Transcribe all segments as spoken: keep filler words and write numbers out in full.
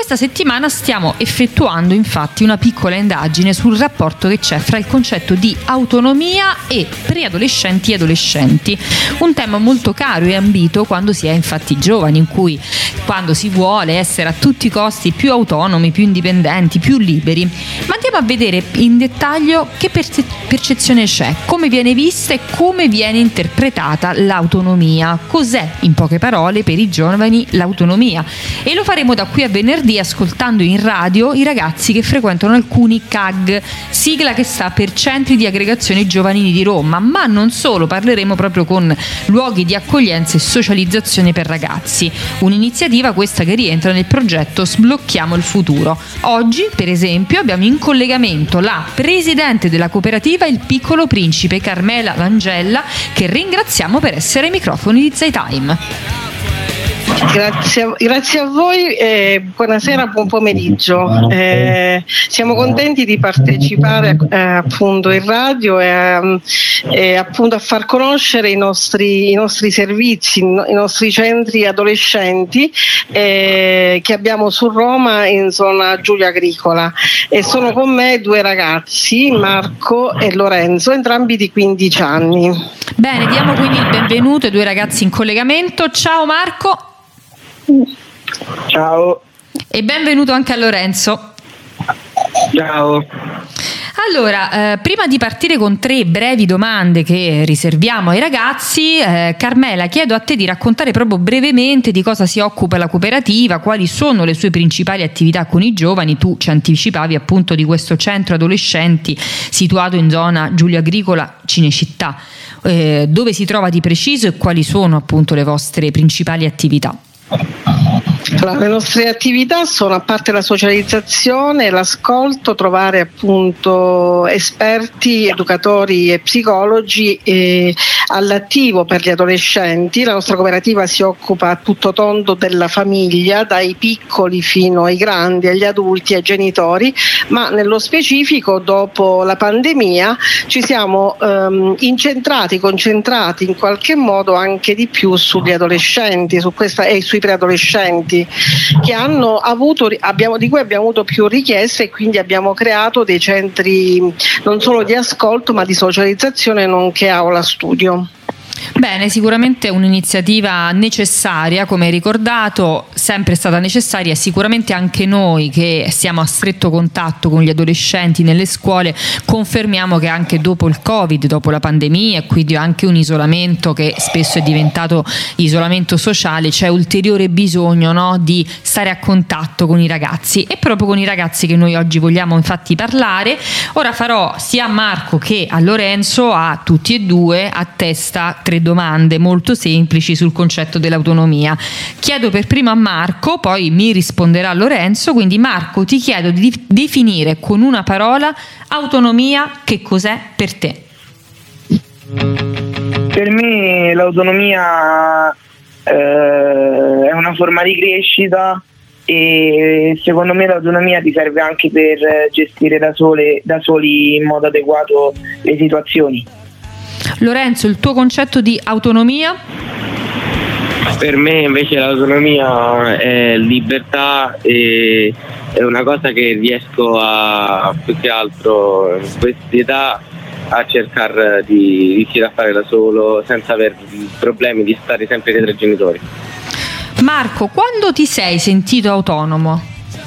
questa settimana stiamo effettuando infatti una piccola indagine sul rapporto che c'è fra il concetto di autonomia e preadolescenti e adolescenti, un tema molto caro e ambito quando si è infatti giovani, in cui quando si vuole essere a tutti i costi più autonomi, più indipendenti, più liberi. Ma andiamo a vedere in dettaglio che perce- percezione c'è, come viene vista e come viene interpretata l'autonomia. Cos'è, in poche parole, per i giovani l'autonomia? E lo faremo da qui a venerdì ascoltando in radio i ragazzi che frequentano alcuni C A G, sigla che sta per Centri di Aggregazione Giovanili di Roma, ma non solo, parleremo proprio con luoghi di accoglienza e socializzazione per ragazzi, un'iniziativa questa che rientra nel progetto Sblocchiamo il futuro. Oggi, per esempio, abbiamo in collegamento la presidente della cooperativa Il Piccolo Principe, Carmela Langella, che ringraziamo per essere ai microfoni di Zaytime. Grazie, grazie a voi e buonasera, buon pomeriggio. Eh, siamo contenti di partecipare eh, appunto in radio e, e appunto a far conoscere i nostri, i nostri servizi, i nostri centri adolescenti eh, che abbiamo su Roma in zona Giulia Agricola, e sono con me due ragazzi, Marco e Lorenzo, entrambi di quindici anni. Bene, diamo quindi il benvenuto ai due ragazzi in collegamento. Ciao Marco. Ciao. E benvenuto anche a Lorenzo. Ciao. Allora, eh, prima di partire con tre brevi domande che riserviamo ai ragazzi, eh, Carmela, chiedo a te di raccontare proprio brevemente di cosa si occupa la cooperativa, quali sono le sue principali attività con i giovani. Tu ci anticipavi appunto di questo centro adolescenti situato in zona Giulia Agricola, Cinecittà. Eh, dove si trova di preciso e quali sono appunto le vostre principali attività? Allora, le nostre attività sono, a parte la socializzazione, l'ascolto, trovare appunto esperti, educatori e psicologi eh, all'attivo per gli adolescenti. La nostra cooperativa si occupa a tutto tondo della famiglia, dai piccoli fino ai grandi, agli adulti, ai genitori, ma nello specifico dopo la pandemia ci siamo ehm, incentrati, concentrati in qualche modo anche di più sugli adolescenti, su questa e sui preadolescenti, che hanno avuto, abbiamo, di cui abbiamo avuto più richieste, e quindi abbiamo creato dei centri non solo di ascolto ma di socializzazione nonché aula studio. Bene, sicuramente un'iniziativa necessaria, come hai ricordato, sempre stata necessaria, e sicuramente anche noi che siamo a stretto contatto con gli adolescenti nelle scuole confermiamo che anche dopo il Covid, dopo la pandemia e quindi anche un isolamento che spesso è diventato isolamento sociale, c'è ulteriore bisogno, no, di stare a contatto con i ragazzi, e proprio con i ragazzi che noi oggi vogliamo infatti parlare. Ora farò sia a Marco che a Lorenzo, a tutti e due, a testa tre domande molto semplici sul concetto dell'autonomia. Chiedo per primo a Marco, poi mi risponderà Lorenzo. Quindi Marco, ti chiedo di definire con una parola autonomia. Che cos'è per te? Per me l'autonomia eh, è una forma di crescita, e secondo me l'autonomia ti serve anche per gestire da sole, da soli in modo adeguato le situazioni. Lorenzo, il tuo concetto di autonomia? Per me invece l'autonomia è libertà, e è una cosa che riesco a, più che altro in quest'età, a cercare di riuscire a fare da solo senza avere problemi di stare sempre dietro ai genitori. Marco, quando ti sei sentito autonomo?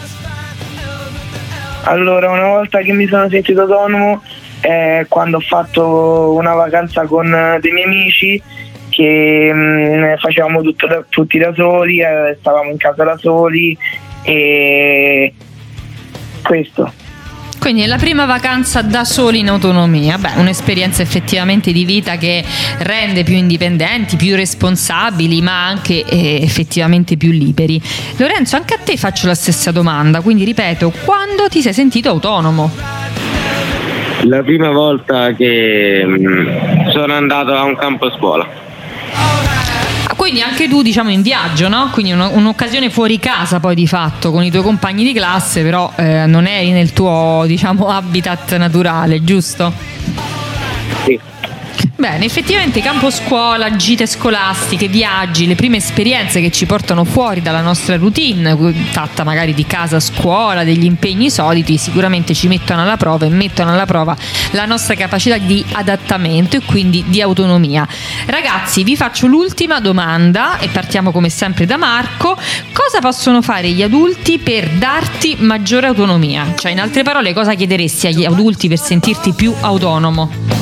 Allora, una volta che mi sono sentito autonomo eh, quando ho fatto una vacanza con dei miei amici che mh, facevamo tutto da, tutti da soli, eh, stavamo in casa da soli, e questo. Quindi è la prima vacanza da soli in autonomia. Beh, un'esperienza effettivamente di vita che rende più indipendenti, più responsabili, ma anche eh, effettivamente più liberi. Lorenzo, anche a te faccio la stessa domanda, quindi ripeto, quando ti sei sentito autonomo? La prima volta che mh, sono andato a un campo scuola. Quindi anche tu, diciamo, in viaggio, no? Quindi un, un'occasione fuori casa poi di fatto con i tuoi compagni di classe, però eh, non eri nel tuo, diciamo, habitat naturale, giusto? Sì. Bene, effettivamente campo scuola, gite scolastiche, viaggi, le prime esperienze che ci portano fuori dalla nostra routine, fatta magari di casa a scuola, degli impegni soliti, sicuramente ci mettono alla prova e mettono alla prova la nostra capacità di adattamento e quindi di autonomia. Ragazzi, vi faccio l'ultima domanda e partiamo come sempre da Marco. Cosa possono fare gli adulti per darti maggiore autonomia? Cioè, in altre parole, cosa chiederesti agli adulti per sentirti più autonomo?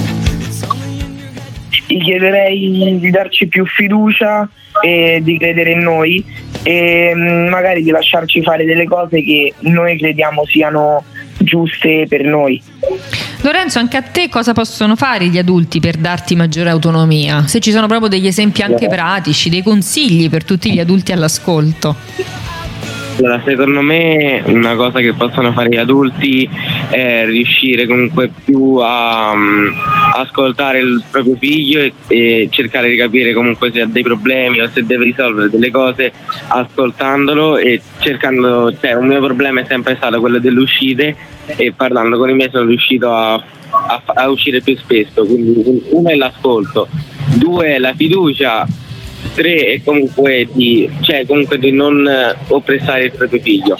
Gli chiederei di darci più fiducia e di credere in noi e magari di lasciarci fare delle cose che noi crediamo siano giuste per noi. Lorenzo, anche a te cosa possono fare gli adulti per darti maggiore autonomia? Se ci sono proprio degli esempi anche pratici, dei consigli per tutti gli adulti all'ascolto. Allora, secondo me una cosa che possono fare gli adulti è riuscire comunque più a um, ascoltare il proprio figlio e, e cercare di capire comunque se ha dei problemi o se deve risolvere delle cose ascoltandolo e cercando, cioè un mio problema è sempre stato quello delle uscite e parlando con i miei sono riuscito a, a, a uscire più spesso, quindi uno è l'ascolto, due è la fiducia, tre è comunque di, cioè comunque di non oppressare il proprio figlio.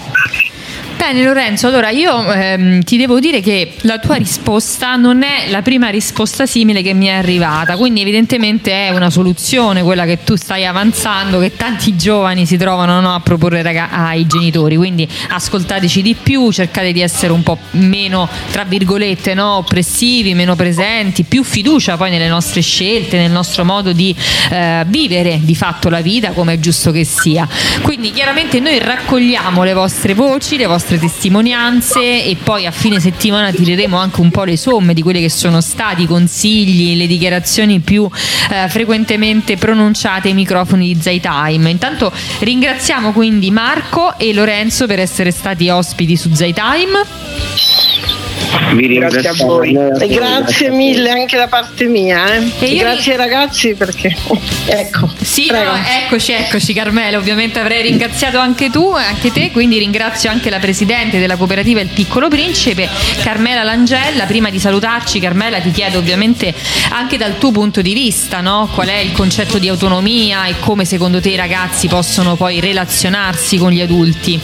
Bene Lorenzo, allora io ehm, ti devo dire che la tua risposta non è la prima risposta simile che mi è arrivata, quindi evidentemente è una soluzione quella che tu stai avanzando, che tanti giovani si trovano, no, a proporre raga- ai genitori, quindi ascoltateci di più, cercate di essere un po' meno, tra virgolette, no, oppressivi, meno presenti, più fiducia poi nelle nostre scelte, nel nostro modo di eh, vivere di fatto la vita come è giusto che sia. Quindi chiaramente noi raccogliamo le vostre voci, le vostre testimonianze e poi a fine settimana tireremo anche un po' le somme di quelli che sono stati i consigli, le dichiarazioni più eh, frequentemente pronunciate ai microfoni di Zaytime. Intanto ringraziamo quindi Marco e Lorenzo per essere stati ospiti su Zaytime. Vi ringrazio. Grazie a voi. E grazie mille anche da parte mia, eh. E io grazie ai ragazzi perché ecco. Sì, prego. no, eccoci, eccoci Carmela, ovviamente avrei ringraziato anche tu, anche te, quindi ringrazio anche la presidente della cooperativa Il Piccolo Principe, Carmela Langella. Prima di salutarci, Carmela, ti chiedo ovviamente anche dal tuo punto di vista, no? Qual è il concetto di autonomia e come secondo te i ragazzi possono poi relazionarsi con gli adulti?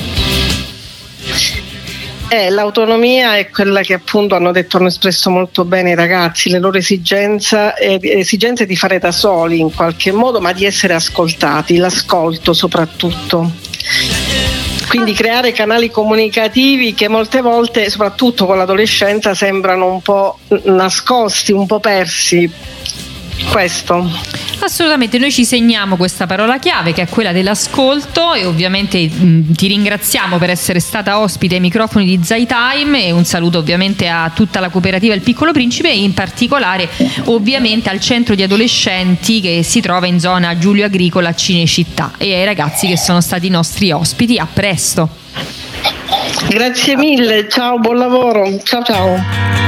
Eh, l'autonomia è quella che appunto hanno detto, hanno espresso molto bene i ragazzi, le loro esigenze, eh, esigenze di fare da soli in qualche modo, ma di essere ascoltati, l'ascolto soprattutto. Quindi creare canali comunicativi che molte volte, soprattutto con l'adolescenza, sembrano un po' nascosti, un po' persi. Questo. Assolutamente, noi ci segniamo questa parola chiave che è quella dell'ascolto e ovviamente mh, ti ringraziamo per essere stata ospite ai microfoni di Zaytime e un saluto ovviamente a tutta la cooperativa Il Piccolo Principe e in particolare ovviamente al centro di adolescenti che si trova in zona Giulio Agricola a Cinecittà e ai ragazzi che sono stati i nostri ospiti. A presto. Grazie mille, ciao, buon lavoro, ciao ciao.